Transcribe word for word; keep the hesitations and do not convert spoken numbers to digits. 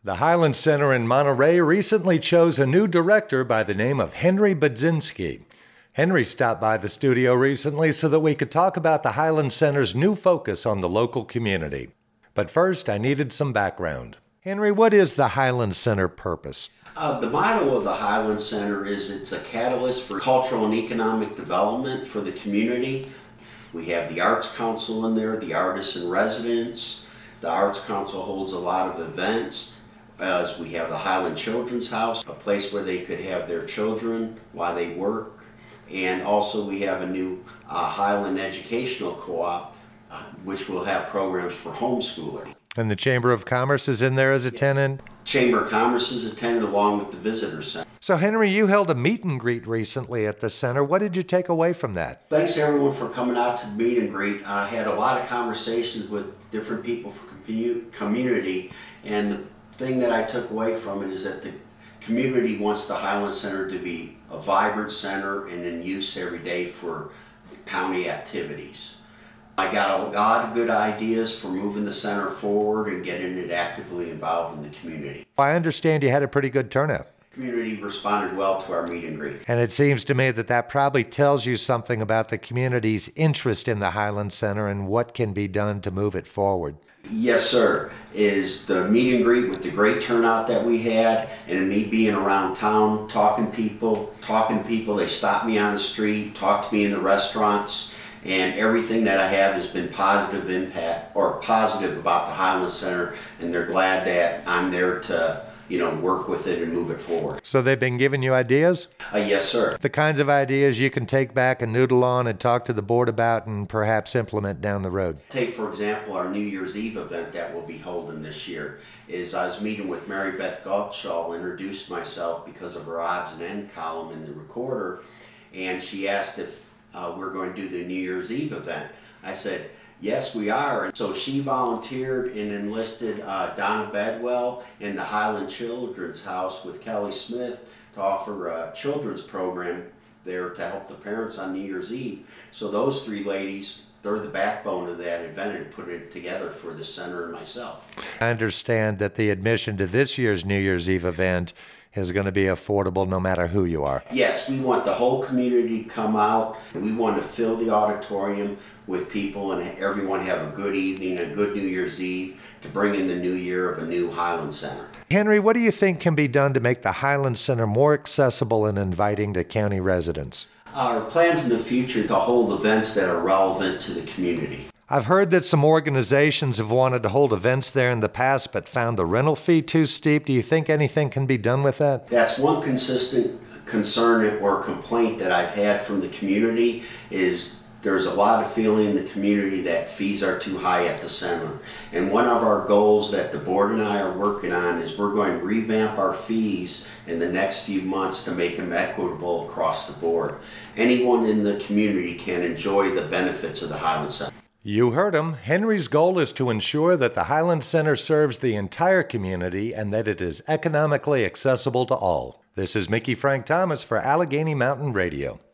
The Highland Center in Monterey recently chose a new director by the name of Henry Budzinski. Henry stopped by the studio recently so that we could talk about the Highland Center's new focus on the local community. But first, I needed some background. Henry, what is the Highland Center purpose? Uh, the motto of the Highland Center is it's a catalyst for cultural and economic development for the community. We have the Arts Council in there, the artists in residence. The Arts Council holds a lot of events. As we have the Highland Children's House, a place where they could have their children while they work. And also we have a new uh, Highland Educational Co-op, uh, which will have programs for homeschoolers. And the Chamber of Commerce is in there as a tenant? Chamber of Commerce is a tenant along with the Visitor Center. So Henry, you held a meet and greet recently at the center. What did you take away from that? Thanks everyone for coming out to the meet and greet. I had a lot of conversations with different people from the community, and the thing that I took away from it is that the community wants the Highland Center to be a vibrant center and in use every day for county activities. I got a lot of good ideas for moving the center forward and getting it actively involved in the community. I understand you had a pretty good turnout. The community responded well to our meet and greet. And it seems to me that that probably tells you something about the community's interest in the Highland Center and what can be done to move it forward. Yes, sir. Is the meet and greet with the great turnout that we had, and me being around town, talking people, talking people. They stop me on the street, talk to me in the restaurants, and everything that I have has been positive impact or positive about the Highland Center, and they're glad that I'm there to, you know, work with it and move it forward. So they've been giving you ideas? Uh, yes, sir. The kinds of ideas you can take back and noodle on and talk to the board about and perhaps implement down the road. Take, for example, our New Year's Eve event that we'll be holding this year. Is I was meeting with Mary Beth Gultshaw, introduced myself because of her odds and end column in the Recorder, and she asked if uh, we're going to do the New Year's Eve event. I said, yes, we are. And so she volunteered and enlisted uh, Donna Bedwell in the Highland Children's House with Kelly Smith to offer a children's program there to help the parents on New Year's Eve. So those three ladies, they're the backbone of that event and put it together for the center and myself. I understand that the admission to this year's New Year's Eve event is going to be affordable no matter who you are. Yes, we want the whole community to come out. We want to fill the auditorium with people and everyone have a good evening, a good New Year's Eve to bring in the new year of a new Highland Center. Henry, what do you think can be done to make the Highland Center more accessible and inviting to county residents? Our plans in the future to hold events that are relevant to the community. I've heard that some organizations have wanted to hold events there in the past but found the rental fee too steep. Do you think anything can be done with that? That's one consistent concern or complaint that I've had from the community is there's a lot of feeling in the community that fees are too high at the center. And one of our goals that the board and I are working on is we're going to revamp our fees in the next few months to make them equitable across the board. Anyone in the community can enjoy the benefits of the Highland Center. You heard him. Henry's goal is to ensure that the Highland Center serves the entire community and that it is economically accessible to all. This is Mickey Frank Thomas for Allegheny Mountain Radio.